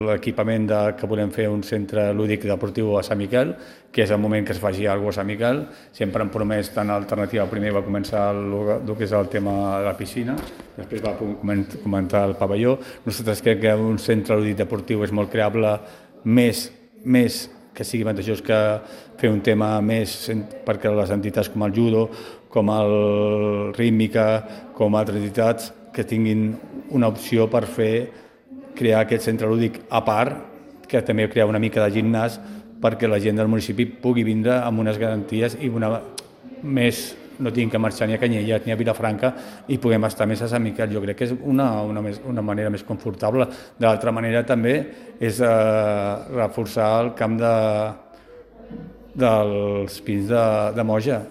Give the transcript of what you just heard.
L'equipament que volem fer un centre lúdic deportiu a Sant Miquel, que és el moment que es faci alguna cosa a Sant Miquel. Sempre han promès tant alternativa. Primer va començar el que és el tema de la piscina, després va comentar el pavelló. Nosaltres crec que un centre lúdic deportiu és molt creable, més que sigui avantatjós que fer un tema més perquè les entitats com el judo, com el rítmica, com altres entitats que tinguin una opció per crear aquest centre lúdic a part, que també crea una mica de gimnàs perquè la gent del municipi pugui vindre amb unes garanties i no tinguin que marxar ni a Canyelles ni a Vilafranca i puguem estar més a Sant Miquel. Jo crec que és una manera més confortable. De l'altra manera també és reforçar el camp dels Pins de Moja.